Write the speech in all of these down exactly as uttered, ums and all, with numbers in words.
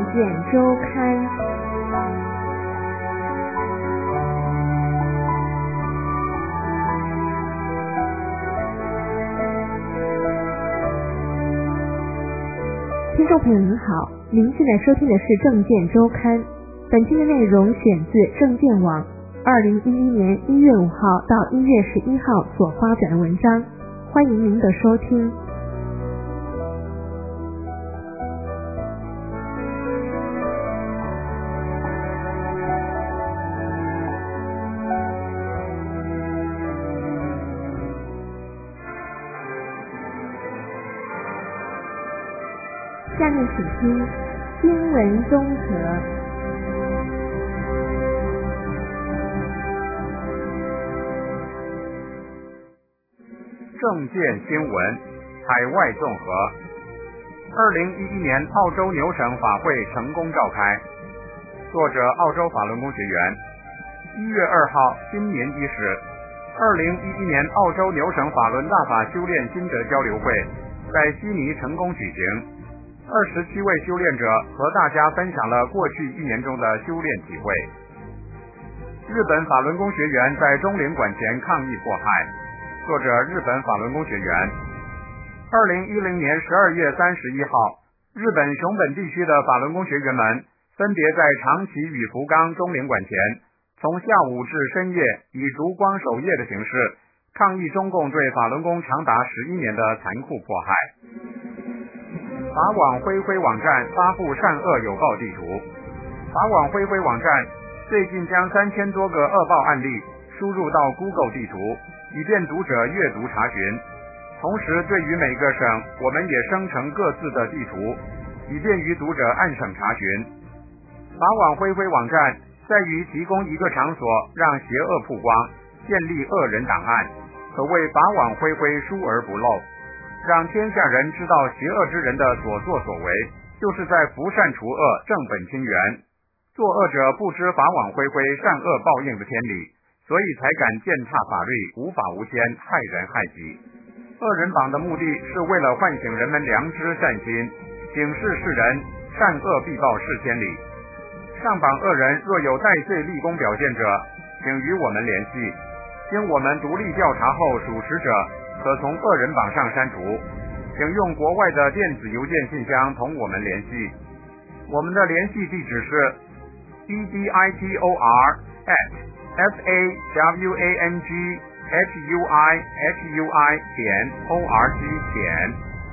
见周刊。听众朋友您好，您现在收听的是政见周刊，本期的内容选自政见网二零一一年一月五号到一月十一号所发表的文章，欢迎您的收听。下面请听新闻综合。 政见新闻，海外综合。二零一一年澳洲牛省法会成功召开。作者澳洲法轮功学员。一月二号新年伊始，二零一一年澳洲牛省法轮大法修炼心得交流会在悉尼成功举行。二十七位修炼者和大家分享了过去一年中的修炼体会。日本法轮功学员在中领馆前抗议迫害。作者日本法轮功学员。二零一零年十二月三十一号，日本熊本地区的法轮功学员们分别在长崎与福冈中领馆前，从下午至深夜以烛光守夜的形式抗议中共对法轮功长达十一年的残酷迫害。法网恢恢网站发布善恶有报地图。法网恢恢网站最近将三千多个恶报案例输入到 Google 地图，以便读者阅读查询。同时对于每个省，我们也生成各自的地图，以便于读者按省查询。法网恢恢网站在于提供一个场所，让邪恶曝光，建立恶人档案，可谓法网恢恢，疏而不漏，让天下人知道邪恶之人的所作所为，就是在伏善除恶，正本清源。作恶者不知法网恢恢，善恶报应的天理，所以才敢践踏法律，无法无天，害人害己。恶人榜的目的是为了唤醒人们良知善心，警示世人善恶必报是天理。上榜恶人若有戴罪立功表现者，请与我们联系，经我们独立调查后属实者，可从恶人榜上删除，请用国外的电子邮件信箱同我们联系。我们的联系地址是 e d i t o r at f a w a n g h u i h u i 点 o r g 点。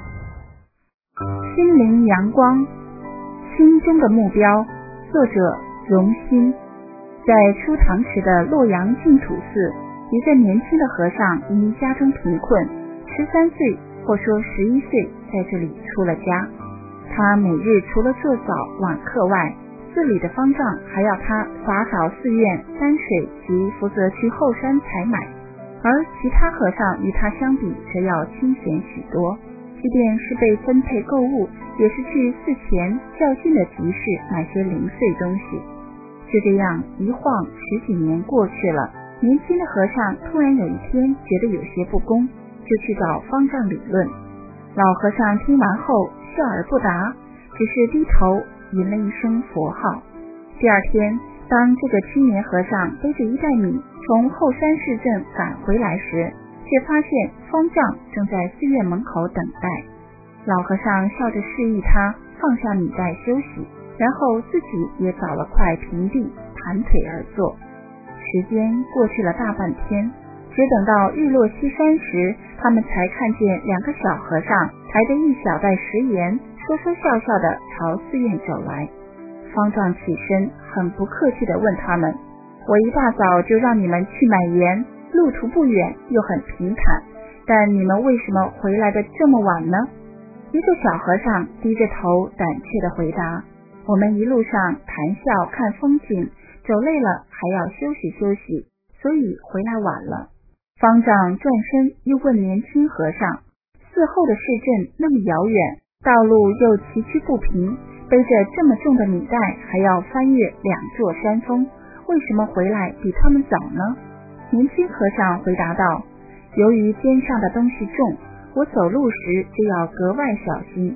心灵阳光，心中的目标。作者荣心。在初唐时的洛阳净土寺，一个年轻的和尚因家中贫困，十三岁或说十一岁在这里出了家。他每日除了做早晚课外，寺里的方丈还要他洒扫寺院山水及负责去后山采买，而其他和尚与他相比则要清闲许多，即便是被分配购物，也是去寺前较近的集市买些零碎东西。就这样一晃十几年过去了，年轻的和尚突然有一天觉得有些不公，就去找方丈理论。老和尚听完后笑而不答，只是低头吟了一声佛号。第二天，当这个青年和尚背着一袋米从后山市镇赶回来时，却发现方丈正在寺院门口等待。老和尚笑着示意他放下米袋休息，然后自己也找了块平地盘腿而坐。时间过去了大半天，只等到日落西山时，他们才看见两个小和尚抬着一小袋食盐，说说笑笑地朝寺院走来。方丈起身，很不客气地问他们：我一大早就让你们去买盐，路途不远又很平坦，但你们为什么回来的这么晚呢？一个小和尚低着头胆怯地回答：我们一路上谈笑看风景，走累了还要休息休息，所以回来晚了。方丈转身又问年轻和尚：寺后的市镇那么遥远，道路又崎岖不平，背着这么重的米袋还要翻越两座山峰，为什么回来比他们早呢？年轻和尚回答道：由于肩上的东西重，我走路时就要格外小心，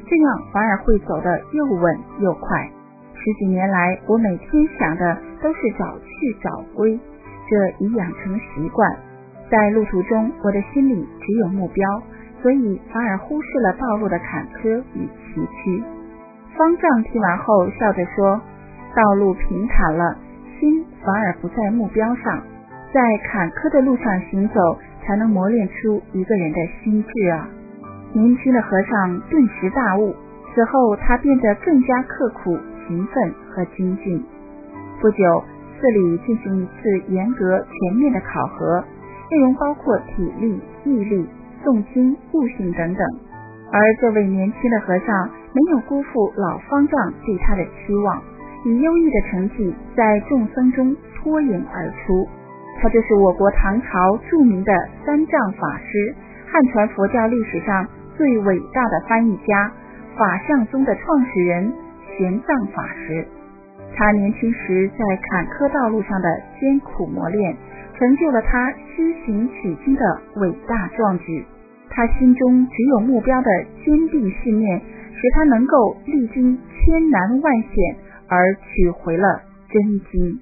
这样反而会走得又稳又快。十几年来，我每天想的都是早去早归，这已养成习惯。在路途中，我的心里只有目标，所以反而忽视了道路的坎坷与崎岖。方丈听完后笑着说，道路平坦了，心反而不在目标上，在坎坷的路上行走，才能磨练出一个人的心智啊。年轻的和尚顿时大悟，此后他变得更加刻苦、勤奋和精进。不久，寺里进行一次严格全面的考核，内容包括体力、毅力、诵经、悟性等等。而这位年轻的和尚没有辜负老方丈对他的期望，以优异的成绩在众僧中脱颖而出。他就是我国唐朝著名的三藏法师，汉传佛教历史上最伟大的翻译家，法相宗的创始人玄奘法师。他年轻时在坎坷道路上的艰苦磨练，成就了他虚行取经的伟大壮举。他心中只有目标的坚定信念，使他能够历经千难万险而取回了真经。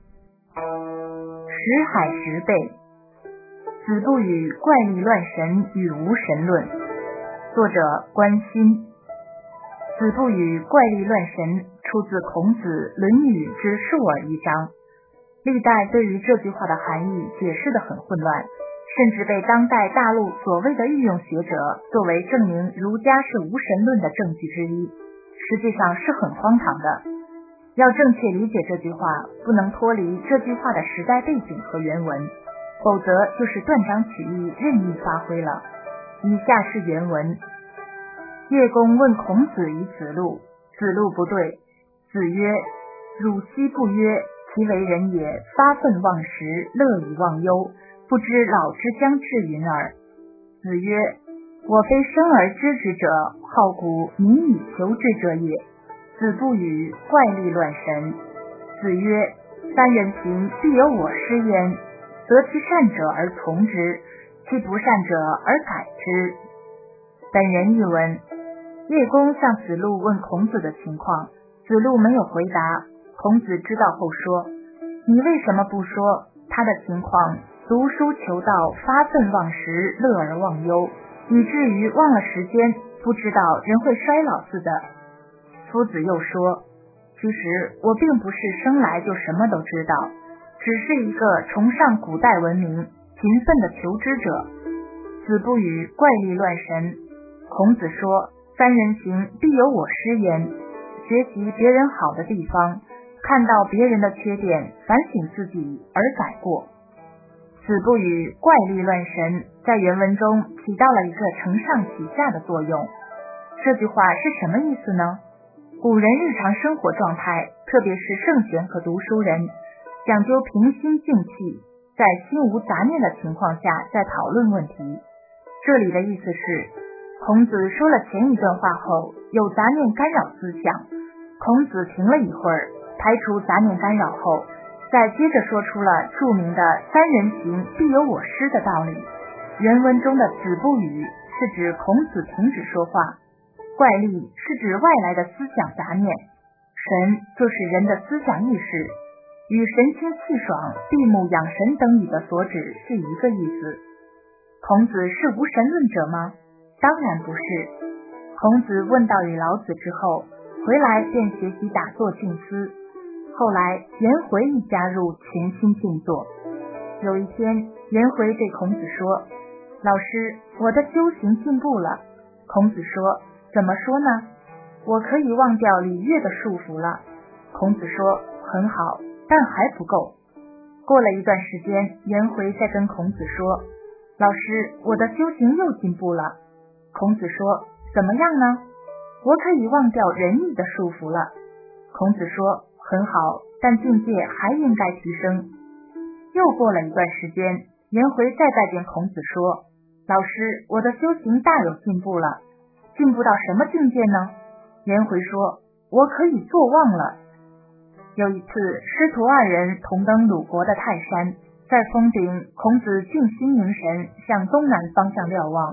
识海十倍，子不语怪力乱神与无神论。作者关心。子不语怪力乱神出自孔子《论语》之述尔一章，历代对于这句话的含义解释得很混乱，甚至被当代大陆所谓的御用学者作为证明儒家是无神论的证据之一，实际上是很荒唐的。要正确理解这句话，不能脱离这句话的时代背景和原文，否则就是断章取义，任意发挥了。以下是原文：叶公问孔子以子路，子路不对。子曰：汝昔不曰，其为人也，发愤忘食，乐以忘忧，不知老之将至云耳。子曰：我非生而知之者，好古民以求之者也。子不语怪力乱神。子曰：三人行，必有我师焉，择其善者而从之，其不善者而改之。本人译文：叶公向子路问孔子的情况，子路没有回答。孔子知道后说：你为什么不说他的情况读书求道，发愤忘食，乐而忘忧，以至于忘了时间，不知道人会衰老似的。夫子又说：其实我并不是生来就什么都知道，只是一个崇尚古代文明、勤奋的求知者。子不语怪力乱神。孔子说：三人行，必有我师焉，学习别人好的地方，看到别人的缺点，反省自己而改过。子不语怪力乱神在原文中起到了一个承上启下的作用。这句话是什么意思呢？古人日常生活状态，特别是圣贤和读书人，讲究平心静气，在心无杂念的情况下再讨论问题。这里的意思是，孔子说了前一段话后，有杂念干扰思想，孔子停了一会儿，排除杂念干扰后，再接着说出了著名的三人行必有我师的道理。原文中的子不语是指孔子停止说话，怪力是指外来的思想杂念，神就是人的思想意识，与神清气爽、闭目养神等语的所指是一个意思。孔子是无神论者吗？当然不是。孔子问道于老子之后，回来便学习打坐静思，后来颜回亦加入潜心静坐。有一天，颜回对孔子说：老师，我的修行进步了。孔子说：怎么说呢？我可以忘掉礼乐的束缚了。孔子说：很好，但还不够。过了一段时间，颜回再跟孔子说：老师，我的修行又进步了。孔子说：怎么样呢？我可以忘掉仁义的束缚了。孔子说：很好，但境界还应该提升。又过了一段时间，颜回再拜见孔子说：老师，我的修行大有进步了。进步到什么境界呢？颜回说：我可以坐忘了。有一次，师徒二人同登鲁国的泰山，在峰顶，孔子静心凝神，向东南方向瞭望。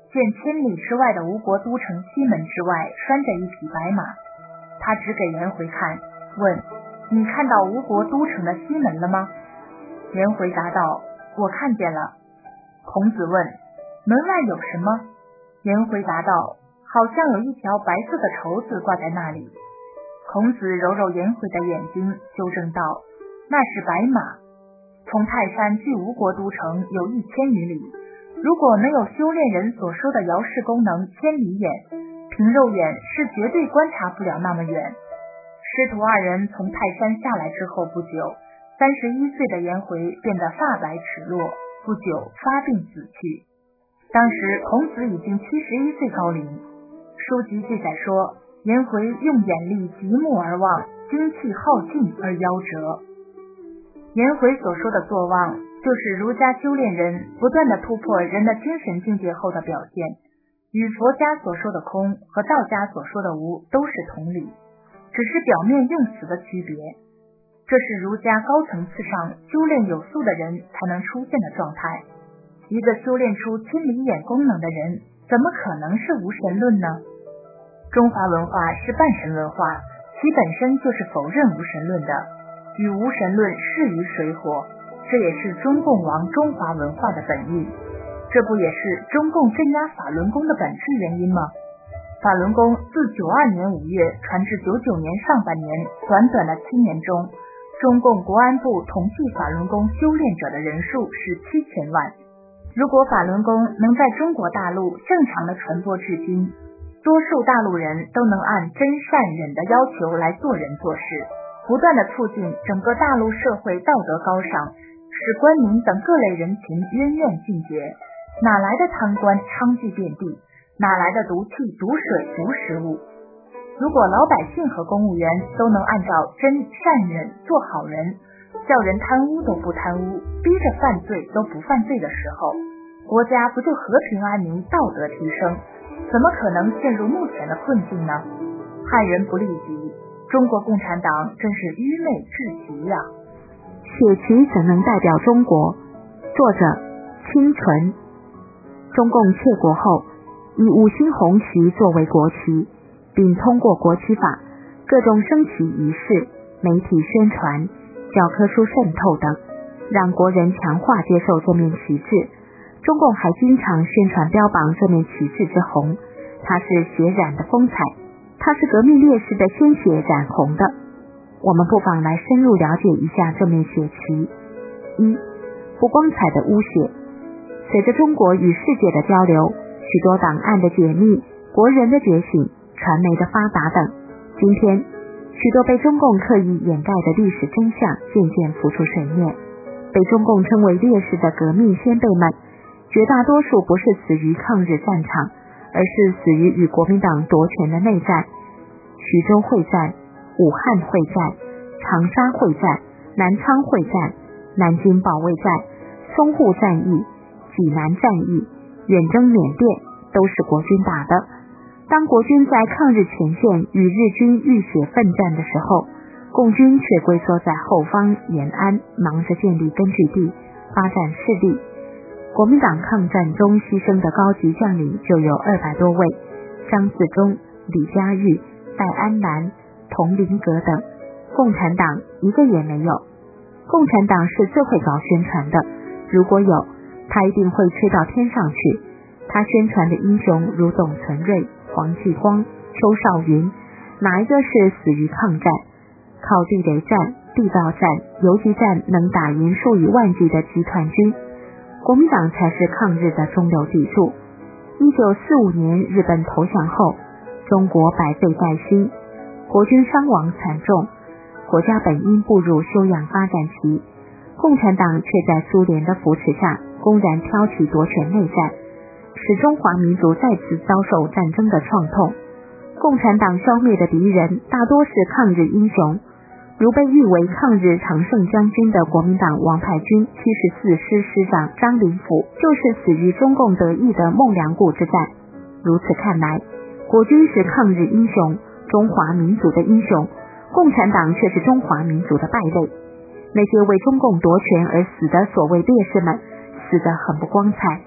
见千里之外的吴国都城西门之外拴着一匹白马，他指给颜回看，问：你看到吴国都城的西门了吗？颜回答道：我看见了。孔子问：门外有什么？颜回答道：好像有一条白色的绸子挂在那里。孔子揉揉颜回的眼睛，纠正道：那是白马。从泰山距吴国都城有一千余里，如果没有修炼人所说的遥视功能千里眼，凭肉眼是绝对观察不了那么远。师徒二人从泰山下来之后不久，三十一岁的颜回变得发白齿落，不久发病死去。当时孔子已经七十一岁高龄。书籍记载说，颜回用眼力极目而望，精气耗尽而夭折。颜回所说的坐忘，就是儒家修炼人不断的突破人的精神境界后的表现，与佛家所说的空和道家所说的无都是同理，只是表面用词的区别。这是儒家高层次上修炼有素的人才能出现的状态。一个修炼出千里眼功能的人，怎么可能是无神论呢？中华文化是半神文化，其本身就是否认无神论的，与无神论势于水火，这也是中共亡中华文化的本意。这不也是中共镇压法轮功的本质原因吗？法轮功自九二年五月传至九九年上半年，短短的七年中，中共国安部统计法轮功修炼者的人数是七千万。如果法轮功能在中国大陆正常的传播至今，多数大陆人都能按真善忍的要求来做人做事，不断的促进整个大陆社会道德高尚，使官民等各类人群冤怨尽绝，哪来的贪官娼妓遍地？哪来的毒气、毒水、毒食物？如果老百姓和公务员都能按照真善忍做好人，叫人贪污都不贪污，逼着犯罪都不犯罪的时候，国家不就和平安宁、道德提升？怎么可能陷入目前的困境呢？害人不利己，中国共产党真是愚昧至极呀！ 血旗怎能代表中国？作者清纯。中共窃国后，以五星红旗作为国旗，并通过国旗法、各种升旗仪式、媒体宣传、教科书渗透等，让国人强化接受这面旗帜。中共还经常宣传标榜这面旗帜之红，它是血染的风采，它是革命烈士的鲜血染红的。我们不妨来深入了解一下这面血旗。一、不光彩的污血。随着中国与世界的交流，许多档案的解密、国人的觉醒、传媒的发达等，今天许多被中共刻意掩盖的历史真相渐渐浮出水面。被中共称为烈士的革命先辈们，绝大多数不是死于抗日战场，而是死于与国民党夺权的内战。徐州会战、武汉会战、长沙会战、南昌会战、南京保卫战、淞沪战役、济南战役、远征缅甸，都是国军打的。当国军在抗日前线与日军浴血奋战的时候，共军却龟缩在后方延安，忙着建立根据地，发展势力。国民党抗战中牺牲的高级将领就有二百多位，张自忠、李嘉钰、戴安澜、佟麟阁等，共产党一个也没有。共产党是最会搞宣传的，如果有，他一定会吹到天上去。他宣传的英雄如董存瑞、黄继光、邱少云，哪一个是死于抗战？靠地雷战、地道战、游击战能打赢数以万计的集团军，国民党才是抗日的中流砥柱。一九四五年日本投降后，中国百废待兴，国军伤亡惨重，国家本应步入休养发展期，共产党却在苏联的扶持下公然挑起夺权内战，使中华民族再次遭受战争的创痛。共产党消灭的敌人大多是抗日英雄，如被誉为抗日常胜将军的国民党王牌军七十四师师长张灵甫，就是死于中共得意的孟良崮之战。如此看来，国军是抗日英雄，中华民族的英雄，共产党却是中华民族的败类。那些为中共夺权而死的所谓烈士们，死得很不光彩，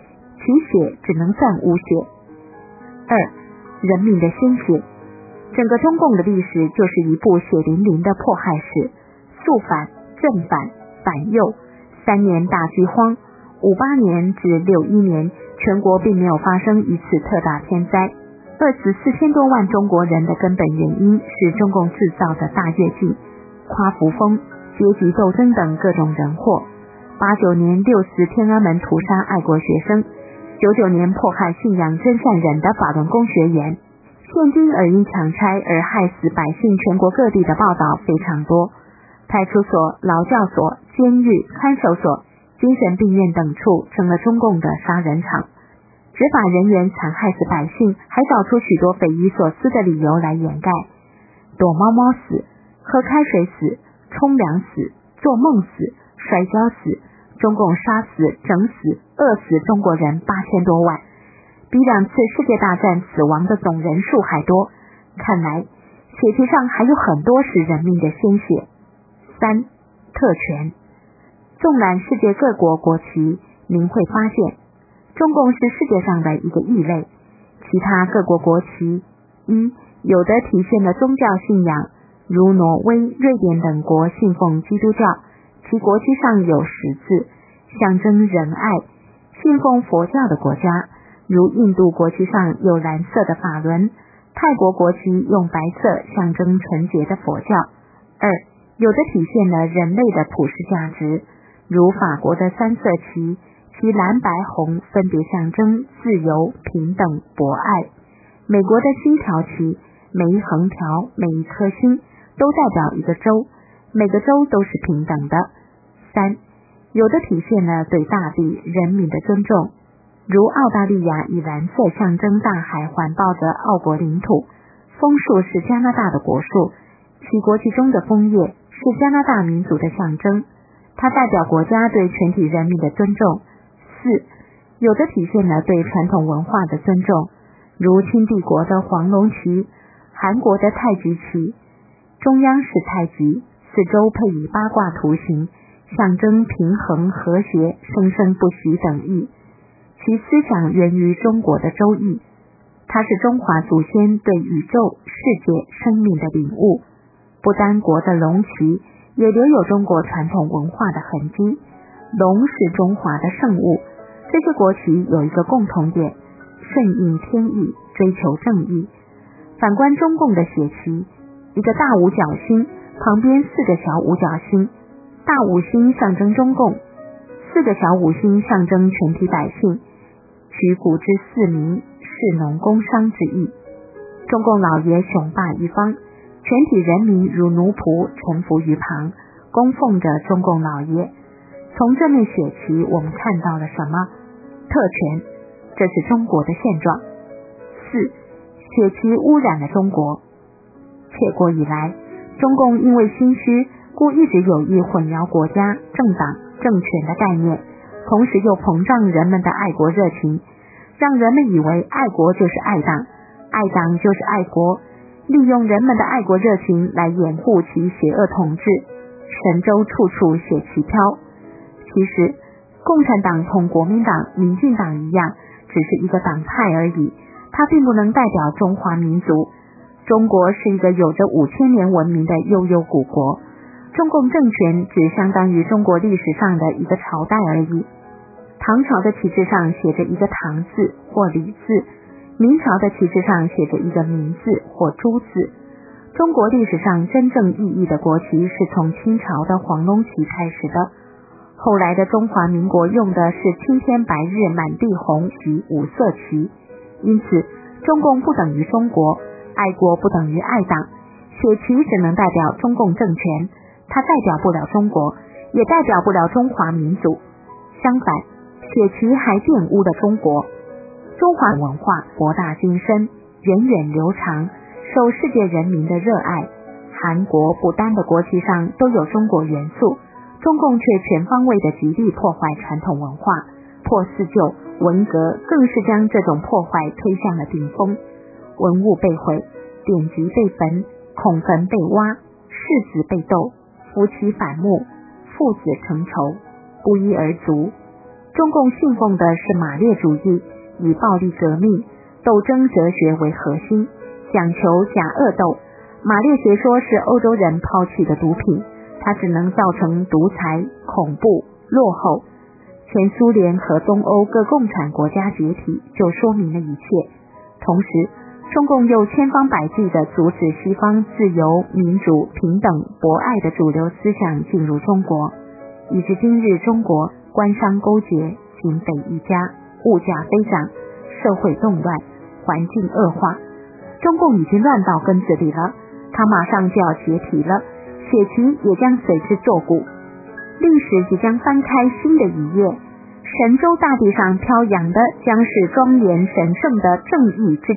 其血只能算污血。二、人民的鲜血。整个中共的历史就是一部血淋淋的迫害史，肃反、正反、反右，三年大饥荒，五八年至六一年，全国并没有发生一次特大天灾。饿死四千多万中国人的根本原因是中共制造的大跃进、夸父风、阶级斗争等各种人祸。八九年六四天安门屠杀爱国学生，九九年迫害信仰真善忍的法轮功学员，现今尔因抢差而害死百姓全国各地的报道非常多。派出所、劳教所、监狱、看守所、精神病院等处成了中共的杀人场。执法人员残害死百姓，还找出许多匪夷所思的理由来掩盖。躲猫猫死、喝开水死、冲凉死、做梦死、摔跤死，中共杀死、整死、饿死中国人八千多万，比两次世界大战死亡的总人数还多。看来血旗上还有很多是人民的鲜血。三、特权。纵览世界各国国旗，您会发现中共是世界上的一个异类。其他各国国旗，一、有的体现了宗教信仰，如挪威、瑞典等国信奉基督教，其国旗上有十字，象征仁爱；信奉佛教的国家，如印度国旗上有蓝色的法轮，泰国国旗用白色象征纯洁的佛教。二、有的体现了人类的普世价值，如法国的三色旗，其蓝白红分别象征自由、平等、博爱；美国的星条旗，每一横条、每一颗星都代表一个州，每个州都是平等的。三、有的体现了对大地、人民的尊重，如澳大利亚以蓝色象征大海环抱着澳国领土，枫树是加拿大的国树，其国旗中的枫叶是加拿大民族的象征，它代表国家对全体人民的尊重。四、有的体现了对传统文化的尊重，如清帝国的黄龙旗、韩国的太极旗，中央是太极，四周配以八卦图形，象征平衡、和谐、生生不息等意。其思想源于中国的周易，它是中华祖先对宇宙、世界、生命的领悟。不丹国的龙旗也留有中国传统文化的痕迹，龙是中华的圣物。这些国旗有一个共同点，顺应天意，追求正义。反观中共的血旗，一个大五角星，旁边四个小五角星，大五星象征中共，四个小五星象征全体百姓，取古之四民，士农工商之意。中共老爷雄霸一方，全体人民如奴仆臣服于旁，供奉着中共老爷。从这面血旗我们看到了什么？特权，这是中国的现状。四、血旗污染了中国。窃国以来，中共因为心虚，故一直有意混淆国家、政党、政权的概念，同时又膨胀人们的爱国热情，让人们以为爱国就是爱党，爱党就是爱国，利用人们的爱国热情来掩护其邪恶统治，神州处处血旗飘。其实共产党同国民党、民进党一样，只是一个党派而已，它并不能代表中华民族。中国是一个有着五千年文明的悠悠古国，中共政权只相当于中国历史上的一个朝代而已。唐朝的旗帜上写着一个唐字或李字，明朝的旗帜上写着一个明字或朱字。中国历史上真正意义的国旗是从清朝的黄龙旗开始的，后来的中华民国用的是青天白日满地红及五色旗。因此中共不等于中国，爱国不等于爱党，血旗只能代表中共政权，它代表不了中国，也代表不了中华民族。相反，血旗还玷污了中国。中华文化博大精深，源远流长，受世界人民的热爱。韩国、不丹的国旗上都有中国元素，中共却全方位的极力破坏传统文化，破四旧，文革更是将这种破坏推向了顶峰。文物被毁，典籍被焚，孔坟被挖，世子被斗，夫妻反目，父子成仇，不一而足。 中共信奉的是马列主义，以暴力革命、斗争哲学为核心，讲求假恶斗。马列学说是欧洲人抛弃的毒品，它只能造成独裁、恐怖、落后。前苏联和东欧各共产国家解体就说明了一切。同时，中共又千方百计地阻止西方自由、民主、平等、博爱的主流思想进入中国，以至今日中国官商勾结，警匪一家，物价飞涨，社会动乱，环境恶化。中共已经乱到根子里了，它马上就要解体了，血旗也将随之作古，历史即将翻开新的一页，神州大地上飘扬的将是庄严神圣的正义之旗。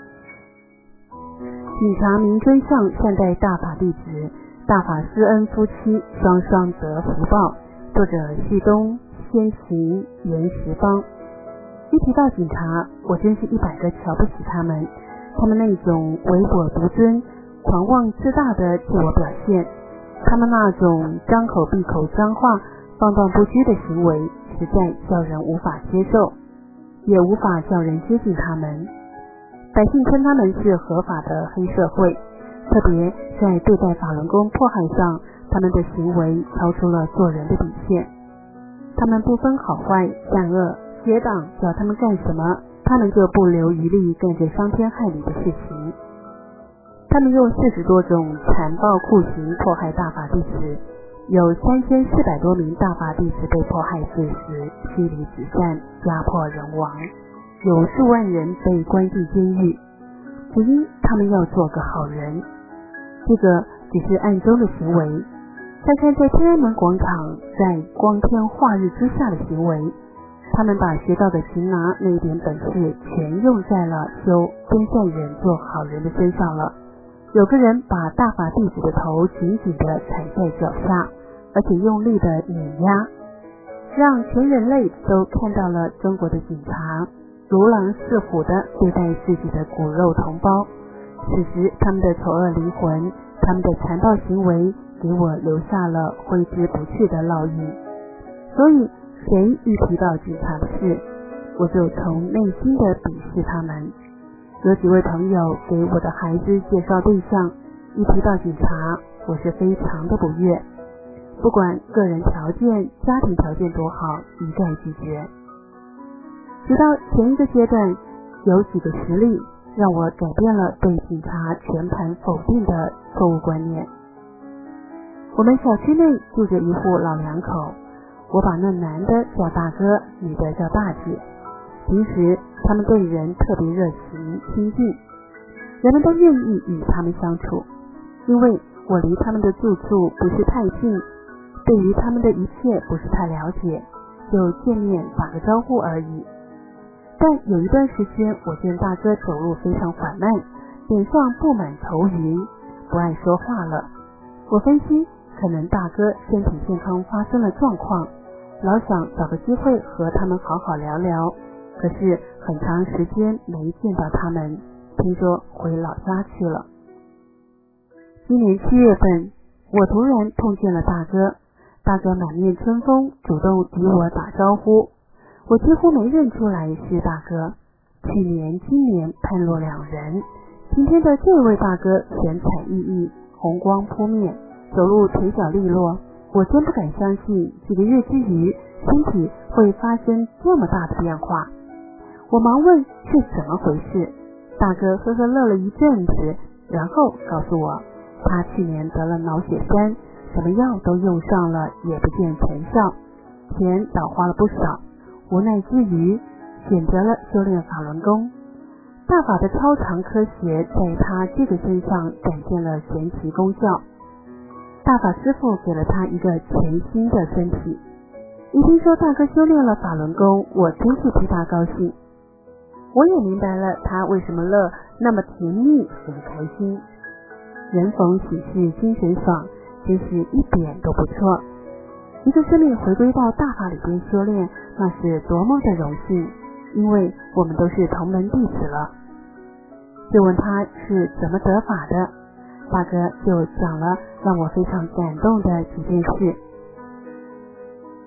品尝明真相，善待大法弟子，大法师恩夫妻双双得福报。作者旭东，先行袁十方。一提到警察，我真是一百个瞧不起他们，他们那种唯我独尊、狂妄自大的自我表现，他们那种张口闭口脏话、放荡不拘的行为，实在叫人无法接受，也无法叫人接近他们。百姓称他们是合法的黑社会，特别在对待法轮功迫害上，他们的行为超出了做人的底线。他们不分好坏善恶，结党叫他们干什么，他们就不留余力干着伤天害理的事情。他们用四十多种残暴酷刑迫害大法弟子，有三千四百多名大法弟子被迫害致死，妻离子散，家破人亡，有数万人被关进监狱，只因他们要做个好人。这个只是暗中的行为，再看在天安门广场在光天化日之下的行为，他们把学到的擒拿那一点本事全用在了修真善人做好人的身上了。有个人把大法弟子的头紧紧地踩在脚下，而且用力地碾压，让全人类都看到了中国的警察如狼似虎地对待自己的骨肉同胞。此时他们的丑恶灵魂，他们的残暴行为给我留下了挥之不去的烙印。所以谁一提到警察的事，我就从内心的鄙视他们。有几位朋友给我的孩子介绍对象，一提到警察，我是非常的不悦，不管个人条件、家庭条件多好，一概拒绝。直到前一个阶段，有几个实例让我改变了对警察全盘否定的错误观念。我们小区内住着一户老两口，我把那男的叫大哥，女的叫大姐。平时他们对人特别热情亲近，人们都愿意与他们相处。因为我离他们的住处不是太近，对于他们的一切不是太了解，就见面打个招呼而已。但有一段时间，我见大哥走路非常缓慢，脸上布满愁云，不爱说话了。我分析，可能大哥身体健康发生了状况，老想找个机会和他们好好聊聊。可是很长时间没见到他们，听说回老家去了。今年七月份，我突然碰见了大哥，大哥满面春风，主动与我打招呼，我几乎没认出来是大哥。去年、今年判若两人，今天的这位大哥神采奕奕，红光扑面，走路腿脚利落，我真不敢相信几个月之余，身体会发生这么大的变化。我忙问是怎么回事，大哥呵呵乐了一阵子，然后告诉我，他去年得了脑血栓，什么药都用上了，也不见成效，钱倒花了不少，无奈之余选择了修炼法轮功。大法的超常科学在他这个身上展现了神奇功效，大法师父给了他一个全新的身体。一听说大哥修炼了法轮功，我真是替他高兴。我也明白了他为什么乐那么甜蜜很开心。人逢喜事精神爽，真是一点都不错。一个生命回归到大法里边修炼，那是多么的荣幸，因为我们都是同门弟子了。就问他是怎么得法的，大哥就讲了让我非常感动的几件事。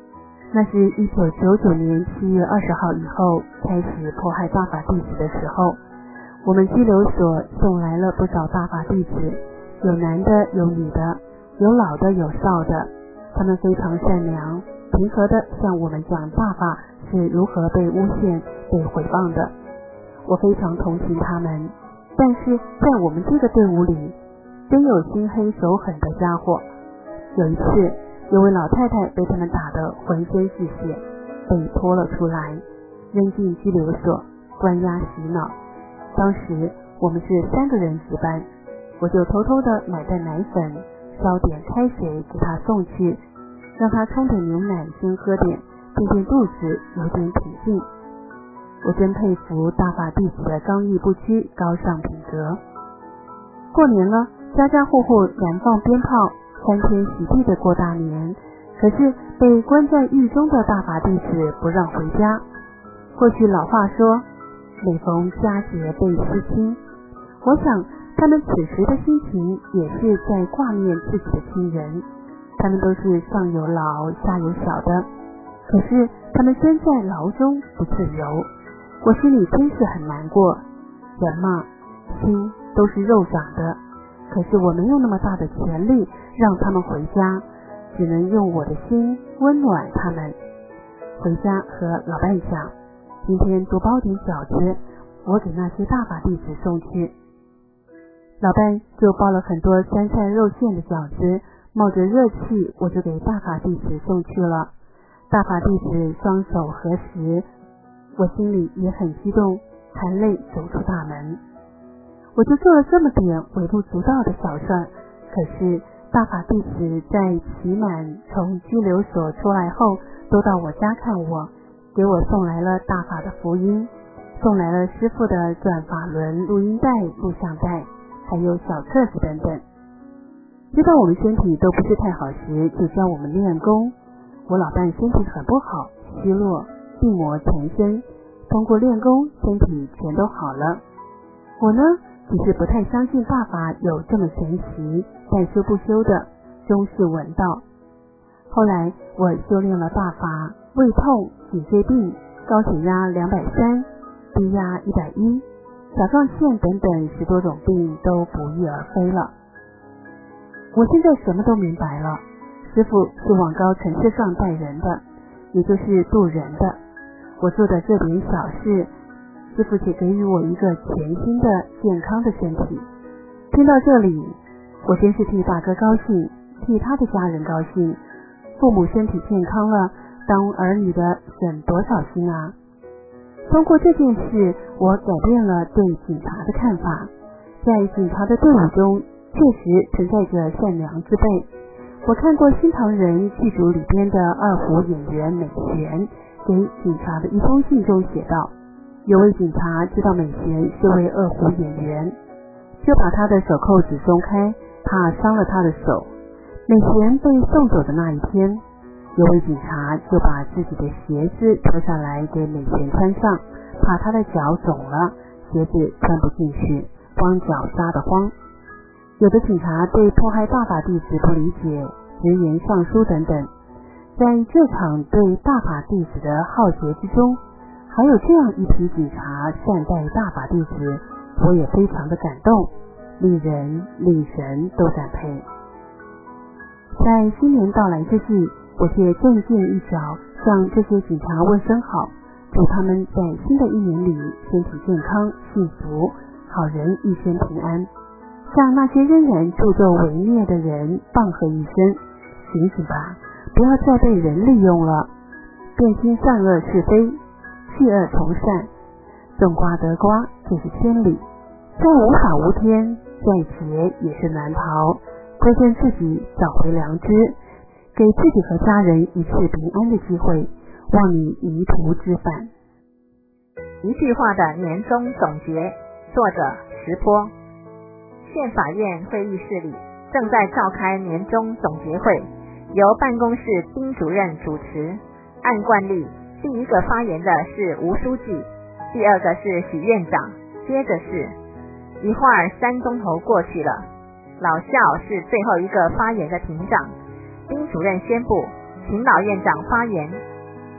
那是一九九九年七月二十号以后开始迫害大法弟子的时候，我们拘留所送来了不少大法弟子，有男的有女的，有老的有少的，他们非常善良，平和的向我们讲大法是如何被诬陷被毁谤的。我非常同情他们，但是在我们这个队伍里真有心黑手狠的家伙。有一次有位老太太被他们打得浑身是血，被拖了出来扔进拘留所关押洗脑。当时我们是三个人值班，我就偷偷的买袋奶粉，烧点开水给她送去，让她冲点牛奶先喝点，垫垫肚子，有点品性。我真佩服大法弟子的刚毅不屈，高尚品格。过年了，家家户户燃放鞭炮，欢天喜地的过大年，可是被关在狱中的大法弟子不让回家。过去老话说每逢佳节倍思亲，我想他们此时的心情也是在挂念自己的亲人。他们都是上有老下有小的，可是他们身在牢中不自由，我心里真是很难过。人嘛，心都是肉长的，可是我没有那么大的权利让他们回家，只能用我的心温暖他们。回家和老伴讲，今天多包点饺子，我给那些大法弟子送去。老伴就包了很多酸菜肉馅的饺子，冒着热气我就给大法弟子送去了。大法弟子双手合十，我心里也很激动，含泪走出大门。我就做了这么点微不足道的小事，可是大法弟子在期满从拘留所出来后，都到我家看我，给我送来了大法的福音，送来了师父的转法轮录音带、录像带，还有小册子等等。知道我们身体都不是太好时，就教我们练功。我老伴身体很不好，虚弱，病魔缠身，通过练功身体全都好了。我呢只是不太相信大法有这么神奇，但修不修的终是闻道。后来我修炼了大法，胃痛、颈椎病、高血压两百三、低压一百一、甲状腺等等十多种病都不翼而飞了。我现在什么都明白了，师父是往高层次上带人的，也就是渡人的。我做的这点小事，师父且给予我一个全新的健康的身体。听到这里，我真是替大哥高兴，替他的家人高兴。父母身体健康了，当儿女的省多少心啊。通过这件事，我改变了对警察的看法。在警察的队伍中确实存在着善良之辈。我看过新唐人剧组里边的二胡演员美璇给警察的一封信中写道，有位警察知道美璇是位二胡演员，就把他的手扣子松开，怕伤了他的手。美璇被送走的那一天，有位警察就把自己的鞋子脱下来给美璇穿上，怕他的脚肿了，鞋子穿不进去，光脚撒得慌。有的警察对迫害大法弟子不理解，直言上书等等。在这场对大法弟子的浩劫之中，还有这样一批警察善待大法弟子，我也非常的感动，令人令神都感佩。在新年到来之际，我借正见一角向这些警察问声好，祝他们在新的一年里身体健康、幸福，好人一生平安。向那些仍然助纣为虐的人棒喝一声，醒醒吧，不要再被人利用了。辨清善恶是非，弃恶从善，种瓜得瓜，这是天理。再无法无天，再劫也是难逃。推荐自己找回良知，给自己和家人一次平安的机会，望你迷途知返。 一句话的年终总结，作者石坡。县法院会议室里正在召开年终总结会，由办公室丁主任主持。按惯例，第一个发言的是吴书记，第二个是许院长，接着是。一会儿三钟头过去了，老校是最后一个发言的庭长。丁主任宣布，请老院长发言，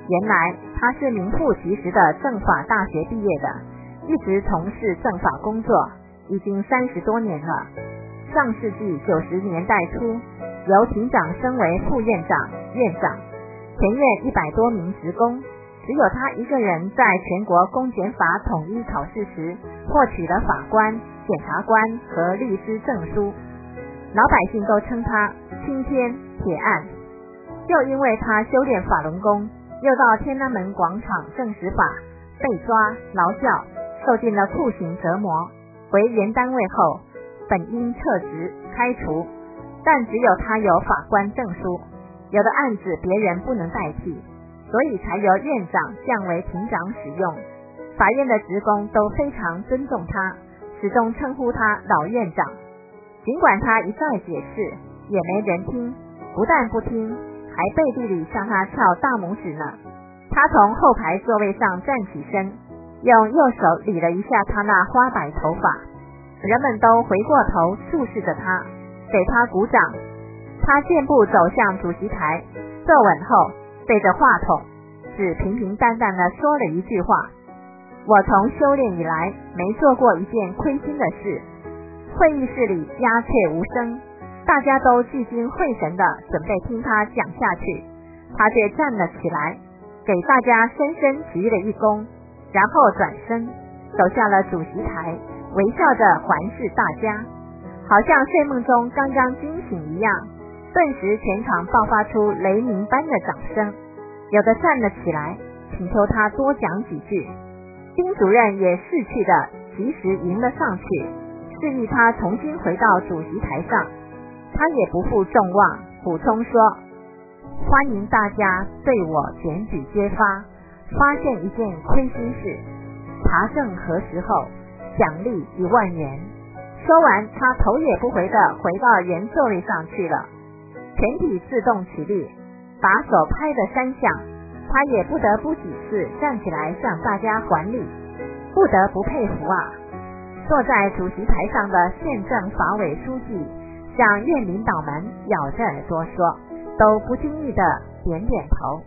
原来他是名副其实的政法大学毕业的，一直从事政法工作，已经三十多年了。上世纪九十年代初，由庭长升为副院长、院长，全院一百多名职工，只有他一个人在全国公检法统一考试时获取了法官、检察官和律师证书，老百姓都称他青天铁案。又因为他修炼法轮功，又到天安门广场证实法，被抓劳教，受尽了酷刑折磨。回原单位后，本应撤职开除，但只有他有法官证书，有的案子别人不能代替，所以才由院长降为庭长使用。法院的职工都非常尊重他，始终称呼他老院长。尽管他一再解释，也没人听，不但不听，还背地里向他翘大拇指呢。他从后排座位上站起身，用右手理了一下他那花白头发，人们都回过头注视着他，给他鼓掌。他健步走向主席台，坐稳后对着话筒只平平淡淡地说了一句话：我从修炼以来没做过一件亏心的事。会议室里鸦雀无声，大家都聚精会神地准备听他讲下去，他却站了起来，给大家深深鞠了一躬，然后转身走下了主席台，微笑着环视大家，好像睡梦中刚刚惊醒一样。顿时全场爆发出雷鸣般的掌声，有的站了起来，请求他多讲几句。丁主任也识趣的及时迎了上去，示意他重新回到主席台上。他也不负众望，补充说：欢迎大家对我检举揭发，发现一件亏心事，查证核实后奖励一万元。说完，他头也不回地回到原座位上去了。全体自动起立，把手拍得山响，他也不得不几次站起来向大家还礼。不得不佩服啊！坐在主席台上的县政法委书记向院领导们咬着耳朵说，都不经意地点点头。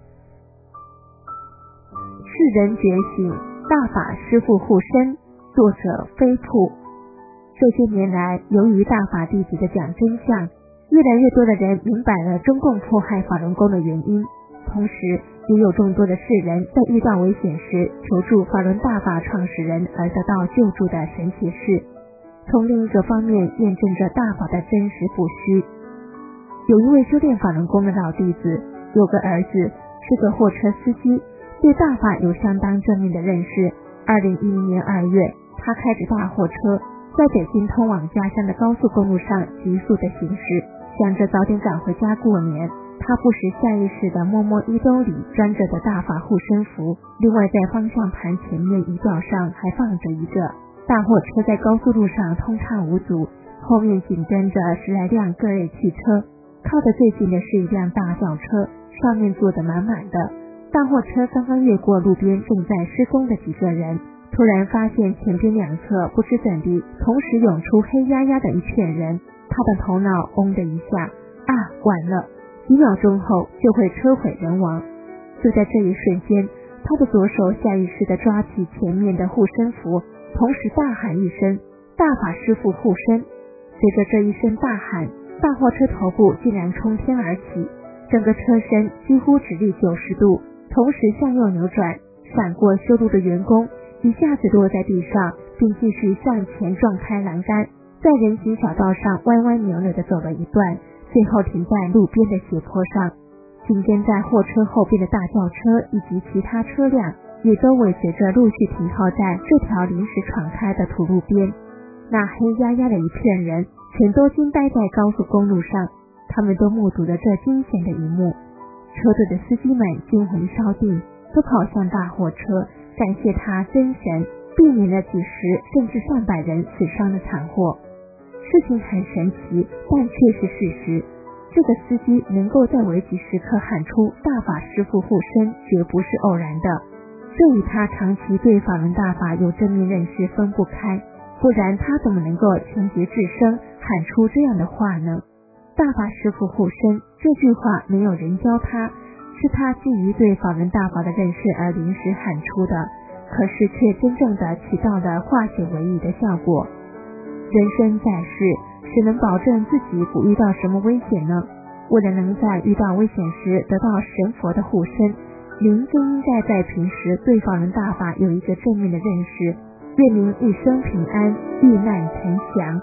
世人觉醒，大法师父护身。作者飞瀑。这些年来，由于大法弟子的讲真相，越来越多的人明白了中共迫害法轮功的原因，同时也有众多的世人在遇到危险时求助法轮大法创始人而得到救助的神奇事。从另一个方面验证着大法的真实不虚。有一位修炼法轮功的老弟子，有个儿子是个货车司机，对大法有相当正面的认识。二零一零年二月，他开着大货车在北京通往家乡的高速公路上急速的行驶，想着早点赶回家过年。他不时下意识地摸摸衣兜里装着的大法护身符，另外在方向盘前面仪表上还放着一个。大货车在高速路上通畅无阻，后面紧跟着十来辆各类汽车，靠得最近的是一辆大轿车，上面坐得满满的。大货车刚刚越过路边正在施工的几个人，突然发现前边两侧不知怎地同时涌出黑压压的一片人，他的头脑嗡的一下，啊，完了，几秒钟后就会车毁人亡。就在这一瞬间，他的左手下意识地抓起前面的护身符，同时大喊一声，大法师父护身。随着这一声大喊，大货车头部竟然冲天而起，整个车身几乎直立九十度，同时向右扭转，闪过修路的员工，一下子落在地上，并继续向前撞开栏杆，在人行小道上歪歪扭扭地走了一段，最后停在路边的斜坡上。紧跟在货车后边的大轿车以及其他车辆也都尾随着陆续停靠在这条临时闯开的土路边。那黑压压的一片人全都惊呆在高速公路上，他们都目睹了这惊险的一幕。车队的司机们惊魂稍定，都跑向大货车，感谢他真神，避免了几十甚至上百人死伤的惨祸。事情很神奇，但却是事实。这个司机能够在危急时刻喊出大法师父护身，绝不是偶然的，这与他长期对法轮大法有正面认识分不开，不然他怎么能够情节至深喊出这样的话呢？大法师父护身这句话没有人教他， 是他基于对法轮大法的认识而临时喊出的，可是却真正的起到了化险为夷的效果。人生在世，谁能保证自己不遇到什么危险呢？为了能在遇到危险时得到神佛的护身，您更应该在平时对法轮大法有一个正面的认识。愿您一生平安，遇难腾祥。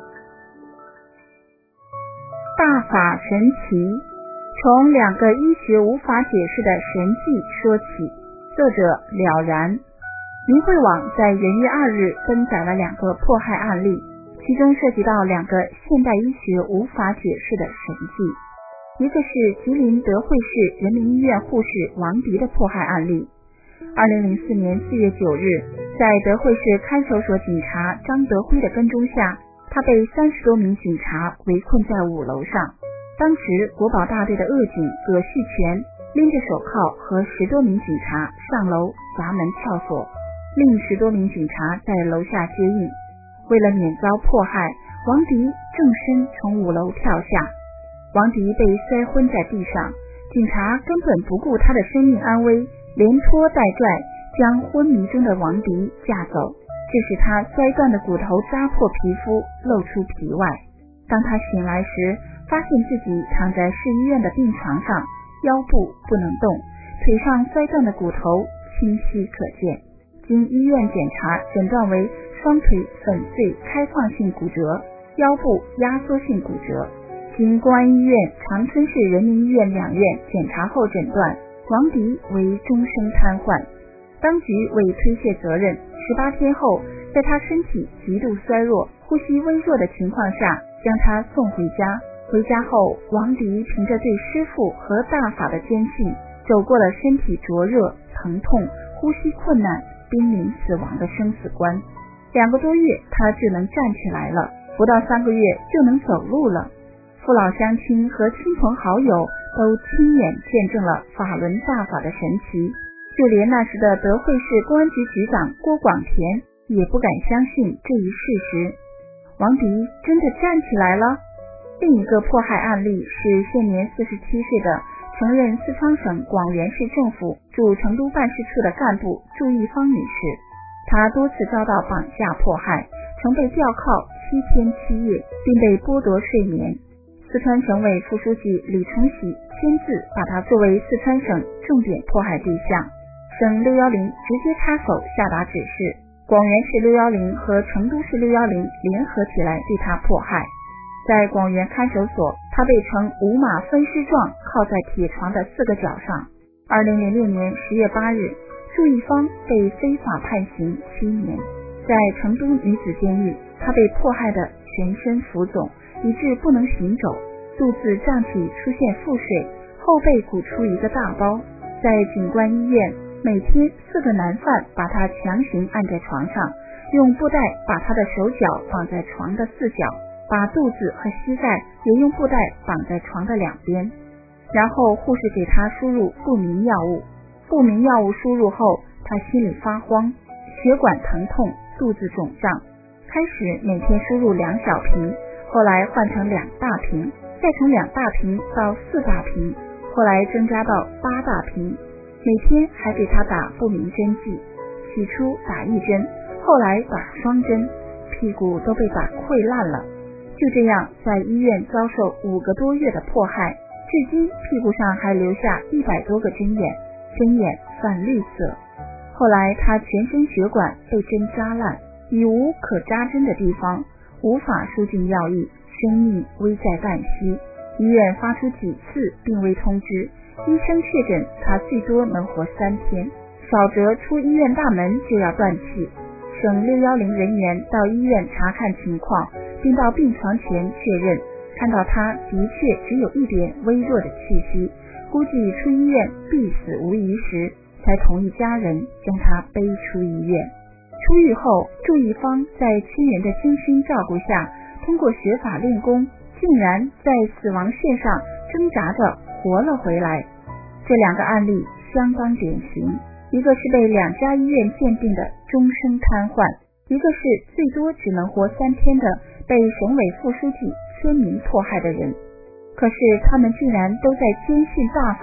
大法神奇，从两个医学无法解释的神迹说起。作者了然。明慧网在元月二日登载了两个迫害案例，其中涉及到两个现代医学无法解释的神迹。一个是吉林德惠市人民医院护士王迪的迫害案例。二零零四年四月九日，在德惠市看守所警察张德辉的跟踪下，他被三十多名警察围困在五楼上。当时国保大队的恶警葛旭全拎着手铐和十多名警察上楼砸门撬锁，另十多名警察在楼下接应。为了免遭迫害，王迪正身从五楼跳下。王迪被摔昏在地上，警察根本不顾他的生命安危，连拖带拽将昏迷中的王迪架走，致使他摔断的骨头扎破皮肤，露出皮外。当他醒来时，发现自己躺在市医院的病床上，腰部不能动，腿上摔断的骨头清晰可见。经医院检查，诊断为双腿粉碎开放性骨折，腰部压缩性骨折。经公安医院、长春市人民医院两院检查后诊断，王迪为终生瘫痪。当局为推卸责任，十八天后，在他身体极度衰弱、呼吸微弱的情况下，将他送回家。回家后，王迪凭着对师父和大法的坚信，走过了身体灼热、疼痛、呼吸困难、濒临死亡的生死关。两个多月，他就能站起来了，不到三个月就能走路了。父老乡亲和亲朋好友都亲眼见证了法轮大法的神奇，就连那时的德惠市公安局局长郭广田也不敢相信这一事实。王迪真的站起来了。另一个迫害案例是现年四十七岁的曾任四川省广元市政府驻成都办事处的干部祝一芳女士。她多次遭到绑架迫害，曾被吊铐七天七夜，并被剥夺睡眠。四川省委副书记李崇禧亲自把他作为四川省重点迫害对象，省六一零直接插手下达指示，广元市六一零和成都市六一零联合起来对他迫害。在广元看守所，他被呈五马分尸状靠在铁床的四个角上。二零零六年十月八日，祝一芳被非法判刑七年。在成都女子监狱，她被迫害的全身浮肿，以致不能行走，肚子胀起出现腹水，后背鼓出一个大包。在警官医院，每天四个男犯把她强行按在床上，用布带把她的手脚绑在床的四角，把肚子和膝盖也用布带绑在床的两边。然后护士给她输入不明药物，不明药物输入后，她心里发慌，血管疼痛，肚子肿胀。开始每天输入两小瓶，后来换成两大瓶，再从两大瓶到四大瓶，后来增加到八大瓶。每天还给他打不明针剂，起初打一针，后来打双针，屁股都被打溃烂了。就这样在医院遭受五个多月的迫害，至今屁股上还留下一百多个针眼，针眼泛绿色。后来他全身血管被针扎烂，已无可扎针的地方，无法输进药液，生命危在旦夕。医院发出几次病危通知，医生确诊他最多能活三天，少则出医院大门就要断气。省六一零人员到医院查看情况，并到病床前确认，看到他的确只有一点微弱的气息，估计出医院必死无疑时，才同意家人将他背出医院。出狱后，祝一芳在亲人的精心照顾下，通过学法练功，竟然在死亡线上挣扎着活了回来。这两个案例相当典型，一个是被两家医院鉴定的终生瘫痪，一个是最多只能活三天的被省委副书记签名迫害的人。可是他们竟然都在坚信大法，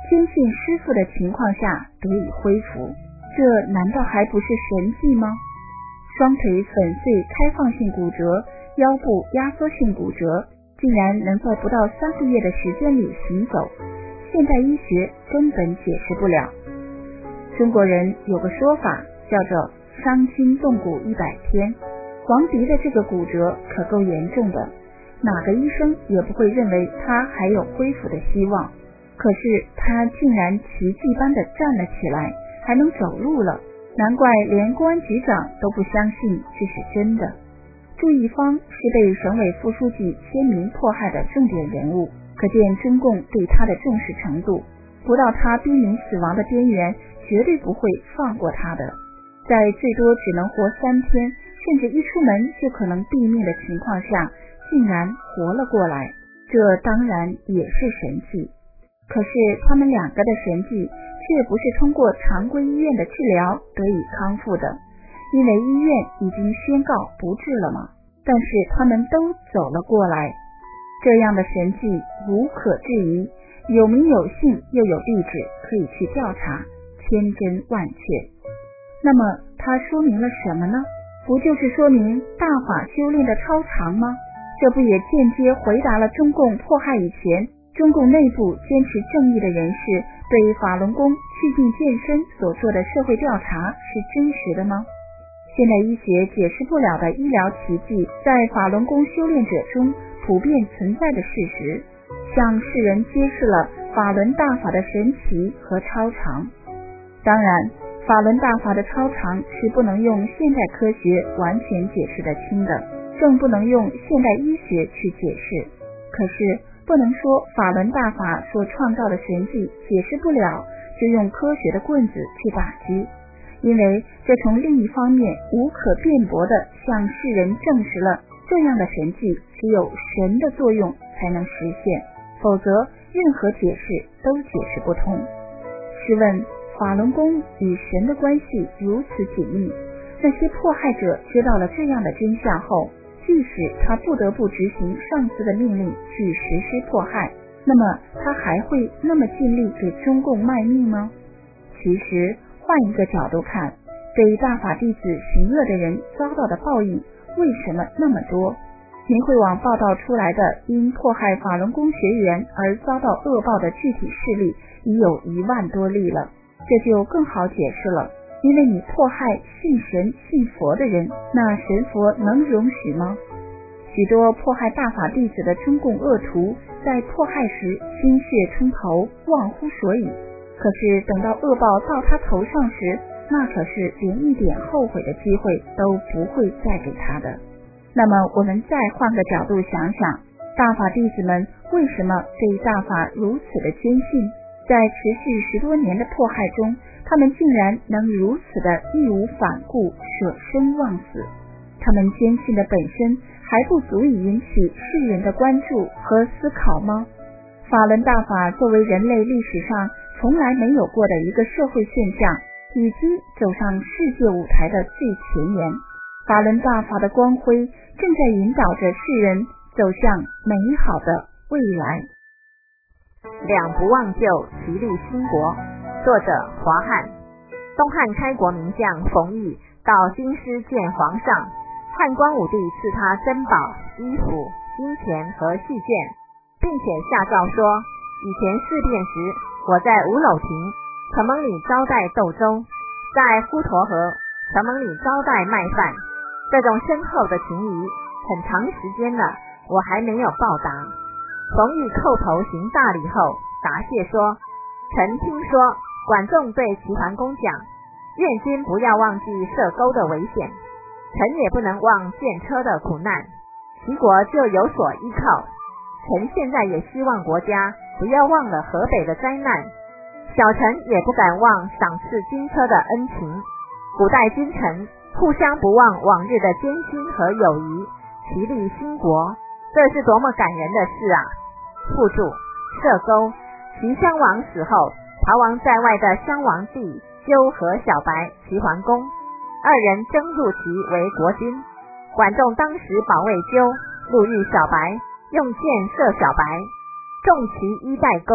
坚信师父的情况下得以恢复，这难道还不是神迹吗？双腿粉碎开放性骨折，腰部压缩性骨折，竟然能在不到三个月的时间里行走，现代医学根本解释不了。中国人有个说法叫做伤筋动骨一百天，王迪的这个骨折可够严重的，哪个医生也不会认为他还有恢复的希望，可是他竟然奇迹般的站了起来，还能走路了，难怪连公安局长都不相信这是真的。祝义方是被省委副书记签名迫害的重点人物，可见中共对他的重视程度，不到他濒临死亡的边缘，绝对不会放过他的。在最多只能活三天，甚至一出门就可能毙命的情况下，竟然活了过来，这当然也是神迹。可是他们两个的神迹却不是通过常规医院的治疗得以康复的，因为医院已经宣告不治了嘛。但是他们都走了过来，这样的神迹无可置疑，有名有姓又有地址可以去调查，千真万确。那么它说明了什么呢？不就是说明大法修炼的超常吗？这不也间接回答了中共迫害以前中共内部坚持正义的人士对法轮功去病健身所做的社会调查是真实的吗？现代医学解释不了的医疗奇迹，在法轮功修炼者中普遍存在的事实，向世人揭示了法轮大法的神奇和超常。当然，法轮大法的超常是不能用现代科学完全解释得清的，更不能用现代医学去解释。可是不能说法轮大法所创造的神迹解释不了，就用科学的棍子去打击，因为这从另一方面无可辩驳地向世人证实了这样的神迹只有神的作用才能实现，否则任何解释都解释不通。试问法轮功与神的关系如此紧密，那些迫害者知道了这样的真相后，即使他不得不执行上司的命令去实施迫害，那么他还会那么尽力给中共卖命吗？其实换一个角度看，对大法弟子行恶的人遭到的报应为什么那么多？明慧网报道出来的因迫害法轮功学员而遭到恶报的具体事例已有一万多例了，这就更好解释了。因为你迫害信神信佛的人，那神佛能容许吗？许多迫害大法弟子的中共恶徒在迫害时心血冲头，忘乎所以，可是等到恶报到他头上时，那可是连一点后悔的机会都不会再给他的。那么我们再换个角度想想，大法弟子们为什么对大法如此的坚信？在持续十多年的迫害中，他们竟然能如此的义无反顾，舍生忘死。他们坚信的本身还不足以引起世人的关注和思考吗？法轮大法作为人类历史上从来没有过的一个社会现象，已经走上世界舞台的最前沿。法轮大法的光辉正在引导着世人走向美好的未来。 两不忘旧，其利兴国。作者华汉。东汉开国名将冯异到京师见皇上，汉光武帝赐他珍宝、衣服、金钱和细件，并且下诏说，以前事变时我在五楼亭城门里招待斗粥，在呼沱河城门里招待麦饭，这种深厚的情谊很长时间了，我还没有报答。冯异叩头行大礼后答谢说，臣听说管仲对齐桓公讲，愿君不要忘记射钩的危险，臣也不能忘见车的苦难，齐国就有所依靠。臣现在也希望国家不要忘了河北的灾难，小臣也不敢忘赏赐军车的恩情。古代君臣互相不忘往日的艰辛和友谊，其利兴国，这是多么感人的事啊！附注：射钩，齐襄王死后，逃亡在外的襄王弟纠和小白齐桓公，二人争入齐为国君。管仲当时保卫纠，路遇小白，用箭射小白，中其衣带钩，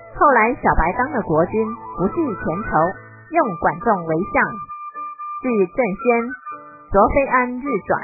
后来小白当了国君，不计前仇，用管仲为相。据郑先卓非安日转。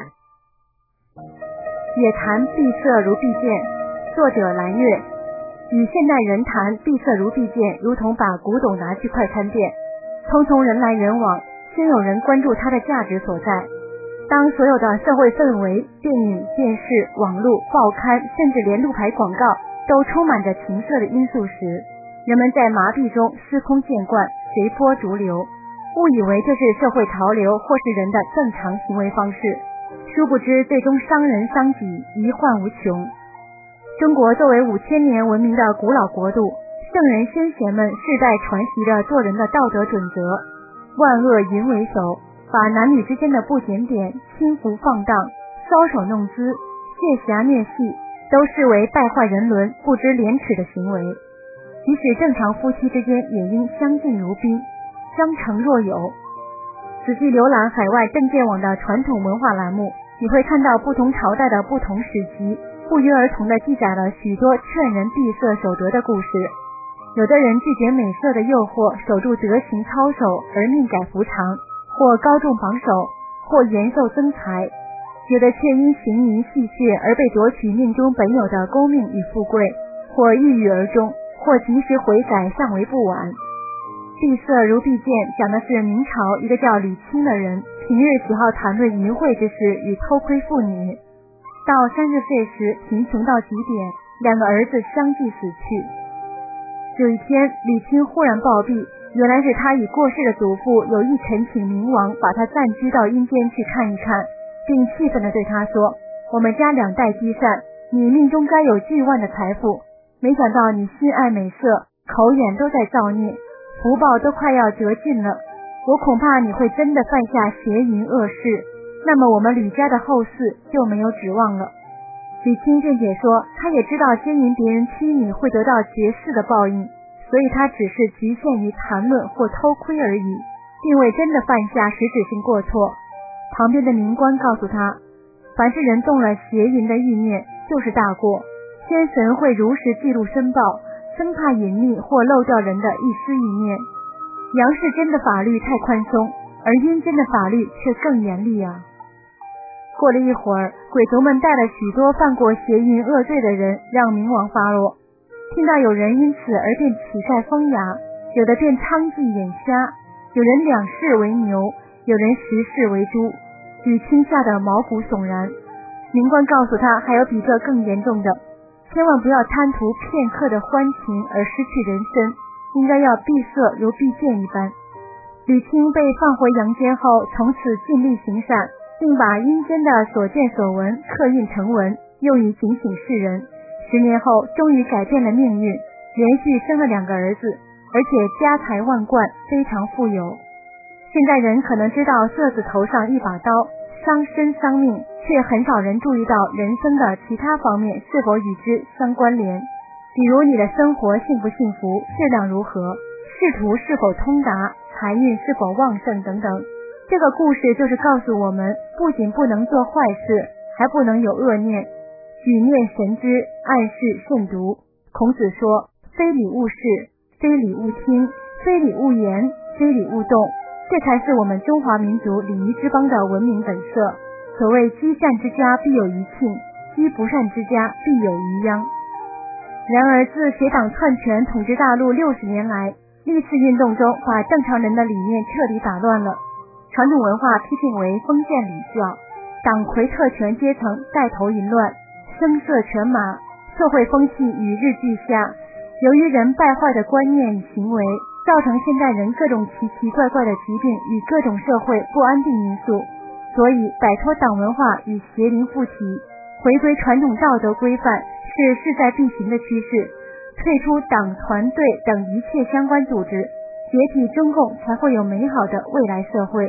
也谈闭塞如必见，作者蓝月。与现代人谈闭塞如必见，如同把古董拿去快餐店，匆匆人来人往，先有人关注它的价值所在。当所有的社会氛围、电影、电视、网络、报刊，甚至连路牌广告都充满着情色的因素时，人们在麻痹中司空见惯，随波逐流，误以为这是社会潮流或是人的正常行为方式，殊不知最终伤人伤己，遗患无穷。中国作为五千年文明的古老国度，圣人先贤们世代传习着做人的道德准则，万恶淫为首，把男女之间的不检点、轻浮放荡、搔首弄姿、亵侠虐戏都视为败坏人伦、不知廉耻的行为。即使正常夫妻之间也应相敬如宾，相承若友。仔细浏览海外证件网的传统文化栏目，你会看到不同朝代的不同史籍不约而同地记载了许多劝人闭塞守德的故事。有的人拒绝美色的诱惑，守住德行操守而命改服偿，或高中榜首，或延寿增财；有的却因行淫戏谑而被夺取命中本有的功名与富贵，或郁郁而终，或及时悔改尚为不晚。闭塞如必见讲的是明朝一个叫李清的人，平日喜好谈论淫秽之事与偷窥妇女，到三十岁时贫穷到极点，两个儿子相继死去。有一天，李清忽然暴毙，原来是他已过世的祖父有意陈请冥王把他暂居到阴间去看一看，并气愤地对他说：我们家两代积善，你命中该有巨万的财富，没想到你心爱美色，口眼都在造孽，福报都快要折尽了，我恐怕你会真的犯下邪淫恶事，那么我们吕家的后嗣就没有指望了。李清辩解说，他也知道奸淫别人妻女会得到绝世的报应，所以他只是局限于谈论或偷窥而已，并未真的犯下实质性过错。旁边的冥官告诉他，凡是人动了邪淫的意念就是大过，天神会如实记录申报，生怕隐匿或漏掉人的一丝一念。阳世间的法律太宽松，而阴间的法律却更严厉啊。过了一会儿，鬼卒们带了许多犯过邪淫恶罪的人让冥王发落，听到有人因此而变乞丐风牙，有的变娼妓眼瞎，有人两世为牛，有人十世为猪。吕清吓得毛骨悚然。冥官告诉他，还有比这更严重的，千万不要贪图片刻的欢情而失去人身，应该要闭塞如闭剑一般。吕清被放回阳间后，从此尽力行善，并把阴间的所见所闻刻印成文，用以警醒世人。十年后终于改变了命运，连续生了两个儿子，而且家财万贯，非常富有。现代人可能知道色字头上一把刀，伤身伤命，却很少人注意到人生的其他方面是否与之相关联，比如你的生活幸不幸福，质量如何，仕途是否通达，财运是否旺盛等等。这个故事就是告诉我们，不仅不能做坏事，还不能有恶念，举念神知，暗示慎独。孔子说，非礼勿视，非礼勿听，非礼勿言，非礼勿动，这才是我们中华民族礼仪之邦的文明本色。所谓积善之家必有余庆，积不善之家必有余殃。然而自邪党篡权统治大陆六十年来，历次运动中把正常人的理念彻底打乱了，传统文化批评为封建礼教，党魁特权阶层带头淫乱，声色犬马，社会风气与日俱下。由于人败坏的观念与行为，造成现代人各种奇奇怪怪的疾病与各种社会不安定因素，所以摆脱党文化与邪灵附体，回归传统道德规范是势在必行的趋势。退出党团队等一切相关组织，解体中共，才会有美好的未来社会。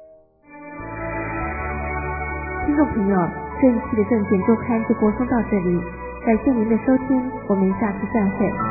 听众朋友，这一期的证件周刊就播送到这里，感谢您的收听，我们下次再会。